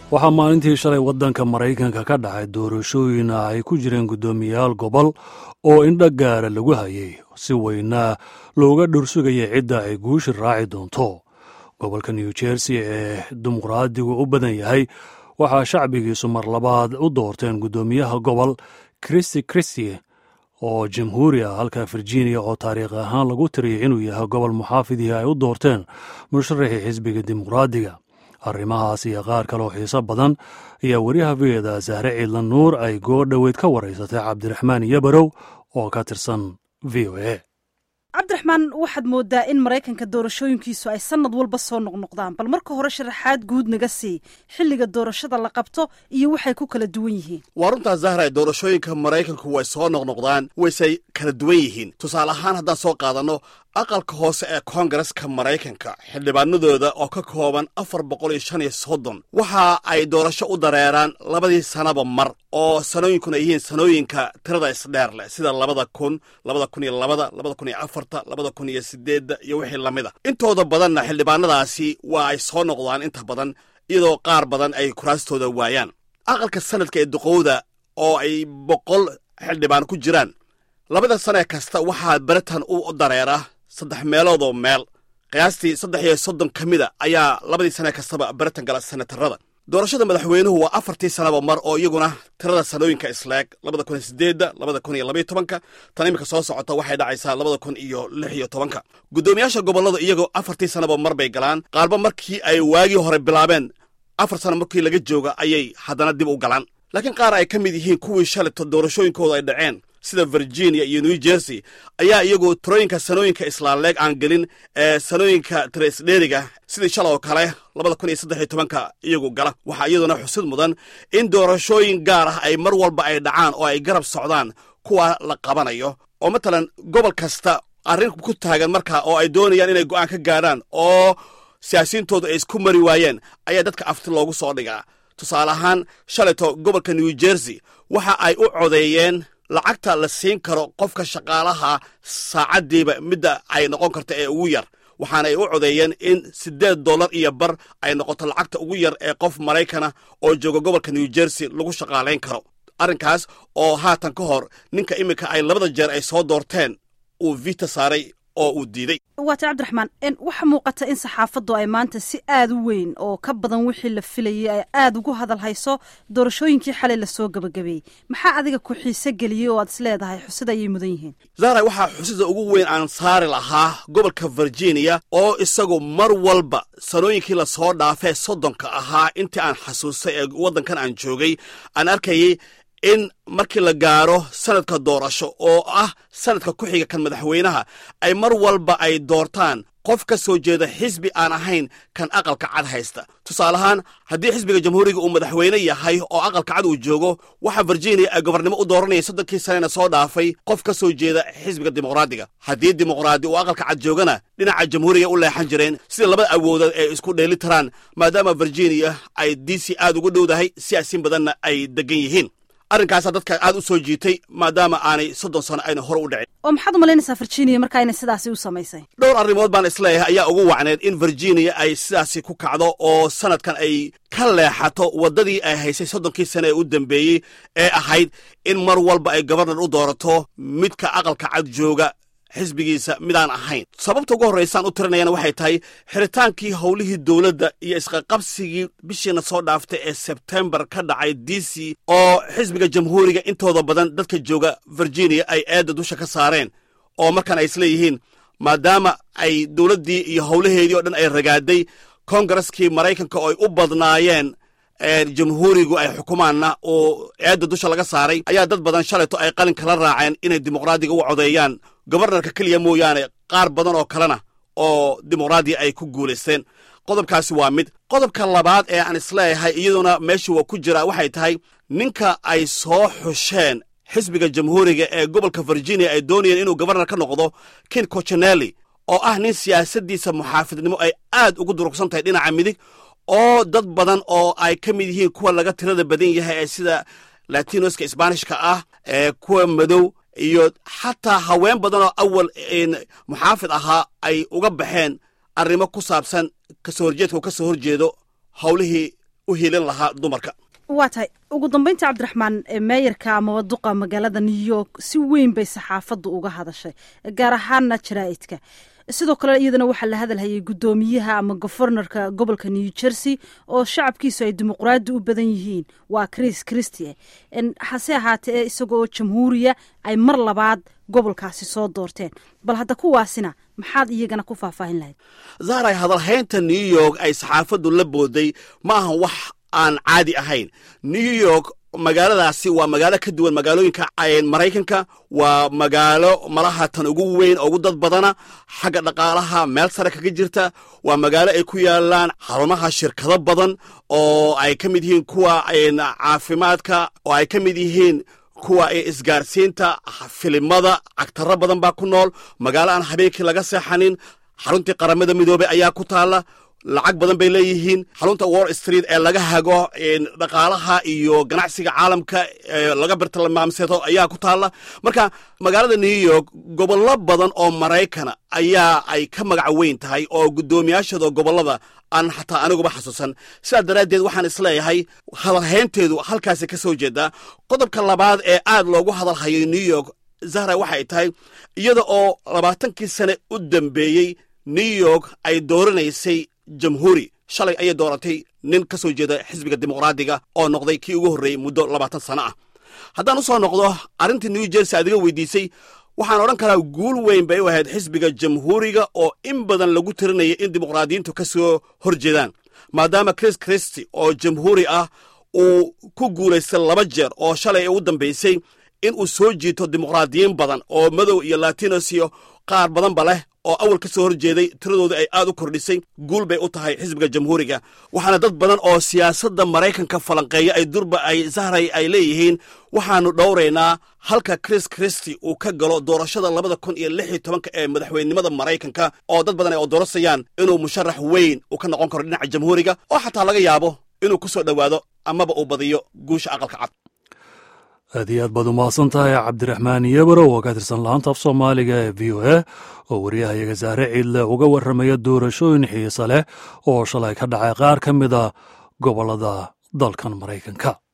waxaa maalintii shalay waddanka Maraykanka ka dhacay doorashooyin ay ku jireen guddoomiyayaal gobol oo indho gaara lagu hayay si weyna looga dhursugayay cidda ay guushi raaci doonto. Gobolka New Jersey ee dimuqraadigu u badan yahay waxaa shacbigiisu mar labaad u doorteen guddoomiyaha gobol Christie oo jamhuuri ah, halka Virginia oo taariikh ahaan lagu tiriyay inuu yahay gobol muxaafidihii ay u doorteen musharaxii xisbiga dimuqraadiga. arrimahaas iyo qaar kale oo xiiso badan ayaa wariyaha v-da Sahre Ciidlan Nuur ay goordhoweyd ka waraysatay Cabdiraxmaan Yabarow oo ka tirsan VOA. cabdiraxmaan, waxaad moodaa in maraykanka doorashooyinkiisu ay sanad walba soo noqnoqdaan, bal marka hore sharaxaad guud naga sii xilliga doorashada la qabto iyo waxay ku kala duwan yihiin. waa runtaa Zahra, doorashooyinka maraykanku way soo noqnoqdaan, waysay kala duwan yihiin. tusaale ahaan haddaan soo qaadanno aqalka hoose ee koongareska maraykanka, xildhibaanadooda oo ka kooban 450 waxa ay doorasho u dareeraan labadii sanaba mar, oo sanooyinkuna yihiin sanooyinka tirada isdheer leh sida 2000, 2002, 2004, 2008 iyo wixii lamida. intooda badanna xildhibaanadaasi waa ay soo noqdaan inta badan, iyadoo qaar badan ay kuraastooda waayaan. aqalka sanadka ee duqowda oo ay 100 xildhibaan ku jiraan, labada sane kasta waxaa Britain u dareera 3 meeloodoo meel, qiyaastii 30 ka mida ayaa labadii sane kastaba Britain gala senatarada. doorashada madaxweynuhu waa 4 sanaba mar, oo iyaguna tirada sanooyinka isleeg 2008, 2012, tan imika soo socota waxay dhacaysaa 2016. guddoomiyaasha gobollada iyagoo 4 sanaba mar bay galaan, qaarba markii ay waagii hore bilaabeen 4 sano markii laga jooga ayay haddana dib u galaan. laakiin qaar ay ka mid yihiin kuwii shalayto doorashooyinkooda ay dhaceen sida Virginia iyo New Jersey ayaa iyagoo tirooyinka sanooyinka islaaleeg aan gelin ee sanooyinka tiraisdheeriga sidii shalay oo kale 2013 iyagu gala. waxaa iyaduna xusid mudan in doorashooyin gaar ah ay mar walba ay dhacaan oo ay garab socdaan kuwa la qabanayo, oo matalan gobol kasta arrin ku taagan markaa oo ay doonayaan inay go'aan ka gaadhaan oo siyaasiyiintooda ay isku mari waayeen ayaa dadka afti loogu soo dhigaa. tusaale ahaan shalayto gobolka New Jersey waxa ay u codeeyeen lacagta la siin karo qofka shaqaalaha saacadiiba midda ay noqon karta ee ugu yar, waxaana ay u codeeyeen in $8 iyo bar ay noqoto lacagta ugu yar ee qof Maraykana oo jooga gobolka New Jersey lagu shaqaalayn karo. arrinkaas oo haatan ka hor ninka imika ay labada jeer ay soo doorteen uu vita saaray oo uu diiday. waata cabdiraxmaan, waxa muuqata in saxaafaddu ay maanta si aad u weyn oo ka badan wixii la filayay ay aad ugu hadal hayso doorashooyinkii xalay la soo gabagabeeyey. maxaa adiga ku xiise geliyey oo aad is leedahay xusid ayay mudan yihiin? Zahra, waxaa xusida ugu weyn aan saari lahaa gobolka Virginia oo isagu mar walba sanooyinkii la soo dhaafay 30 ahaa intii aan xasuustay ee waddankan aan joogay aan arkayay in markii la gaaro sanadka doorasho oo ah sanadka ku xiga kan madaxweynaha ay mar walba ay doortaan qof ka soo jeeda xisbi aan ahayn kan aqalka cad haysta. tusaale ahaan haddii xisbiga jamhuuriga uu madaxweyne yahay oo aqalka cad uu joogo, waxaa Virginia ay gobornimo u dooranayay 30 sanena soo dhaafay qof ka soo jeeda xisbiga dimuqraadiga. haddii dimuqraadi uu aqalka cad joogana dhinaca jamhuuriga u leexan jireen sida labada awoodood ee isku dheelitiraan, maadaama Virginia ay DC aad ugu dhowdahay, siyaasiin badanna ay degan yihiin. arrinkaasaa dadka aad u soo jiitay maadaama aanay 30 sano ayna hore u dhicin. oo maxaad u malaynaysaa Virginia markaa inay sidaasi u samaysay? dhowr arrimood baan isleeyahay ayaa ugu wacneed in Virginia ay sidaasi ku kacdo oo sanadkan ay ka leexato waddadii ay haysay 30 sano ee u dambeeyey ee ahayd in mar walba ay gobornar u doorato midka aqalka cad jooga xisbigiisa midaan ahayn. sababta ugu horraysaan u tirinayana waxay tahay xiritaankii howlihii dowladda iyo isqaqabsigii bishiina soo dhaaftay ee Sebtembar ka dhacay DC oo xisbiga jamhuuriga intooda badan dadka jooga Virginia ay eedda dusha ka saareen, oo markaan ay isleeyihiin maadaama ay dowladdii iyo howlaheedii oo dhan ay ragaaday, koongareskii Maraykanka oo ay u badnaayeen jamhuurigu ay xukumaanna oo eedda dusha laga saaray, ayaa dad badan shalayto ay qalinka la raaceen inay dimuqraadiga u codeeyaan gobornarka keliya mooyaane qaar badan oo kalena oo dimuqraadi ay ku guulaysteen. qodobkaasi waa mid. qodobka labaad ee aan isleeyahay iyaduna meesha waa ku jira waxay tahay ninka ay soo xusheen xisbiga jamhuuriga ee gobolka Virginia ay doonayeen inuu gobornar ka noqdo, Ken Cuccinelli, oo ah nin siyaasaddiisa muxaafidnimo ay aad ugu durugsan tahay dhinaca midig, oo dad badan oo ay ka mid yihiin kuwa laga tirada badan yahay ee sida Latinoska Isbaanishka ah, kuwa madow iyo xataa haween badan oo awal muxaafid ahaa ay uga baxeen arrimo ku saabsan kasoo horjeedka ka soo horjeedo howlihii u helin lahaa dumarka. waa tahay ugu dambeynta cabdiraxmaan, meeyarka amaba duqa magaalada new york si weyn bay saxaafaddu uga hadashay, gaar ahaana jaraa'idka. sidoo kale iyadana waxaa la hadalhayay guddoomiyaha ama gofornarka gobolka new jersey oo shacabkiisu ay dimuqraadi u badan yihiin, waa Chris Christie. hase ahaatee isagoo jamhuuriya ay mar labaad gobolkaasi soo doorteen. bal hadda kuwaasina maxaad iyagana ku faahfaahin lahayd? zahray, hadalhaynta new york ay saxaafaddu la booday ma aha wax aan caadi ahayn. new york magaaladaasi waa magaalo ka duwan magaalooyinka maraykanka. waa magaalo malaha tan ugu weyn ugu dad badana, xagga dhaqaalaha meel sare kaga jirta. waa magaalo ay ku yaalaan xarumaha shirkado badan oo ay ka mid yihiin kuwa caafimaadka, oo ay ka mid yihiin kuwa isgaarsiinta, filimada, agtaro badan baa ku nool. magaalo aan habeenkii laga seexanin. xaruntii qaramada midoobey ayaa ku taalla. lacag badan bay leeyihiin. xarunta wall street ee laga hago dhaqaalaha iyo ganacsiga caalamka laga bartilmaamsado ayaa ku taalla. marka magaalada new york gobollo badan oo maraykana ayaa ay ka magac weyn tahay, oo guddoomiyaashooda gobollada aan xataa aniguba xasuusan. sidaa daraaddeed waxaan isleeyahay hadalhaynteedu halkaasi ka soo jeedaa. qodobka labaad ee aad loogu hadalhayo new york, zahra, waxay tahay iyada oo 20kii sane u dambeeyey new york ay dooranaysay jamhuuri. shalay ayay dooratay nin ka soo jeeda xisbiga dimuqraadiga oo noqday kii ugu horreeyey muddo 20 sano ah. haddaan u soo noqdo arrintii new jersey adiga weydiisay, waxaan odhan karaa guul weyn bay u ahayd xisbiga jamhuuriga oo in badan lagu tirinaya in dimuqraadiyiintu ka soo hor jeedaan, maadaama Chris Christie oo jamhuuri ah uu ku guulaystay 2 jeer oo shalay ay u dambaysay in uu soo jiito dimuqraadiyiin badan oo madow iyo latinos iyo qaar badanba leh oo awal ka soo hor jeeday. tiradooda ay aad u kordhisay. guul bay u tahay xisbiga jamhuuriga. waxaana dad badan oo siyaasadda maraykanka falanqeeya ay durba ay zahray ay leeyihiin waxaanu dhowraynaa halka Chris Christie uu ka galo doorashada 2016 ee madaxweynenimada maraykanka, oo dad badan ay doorasayaan inuu musharax weyn uu ka noqon karo dhinaca jamhuuriga, oo xataa laga yaabo inuu ku soo dhowaado amaba uu badiyo guusha aqalka cad. aad iyo aad baad umahadsan tahay cabdiraxmaan yebaro oo ka tirsan laanta af soomaaliga ee v o a oo wariyahayaga saare ciidle uga warramaya doorashooyin xiisa leh oo shalay ka dhacay qaar ka mida gobollada dalkan maraykanka.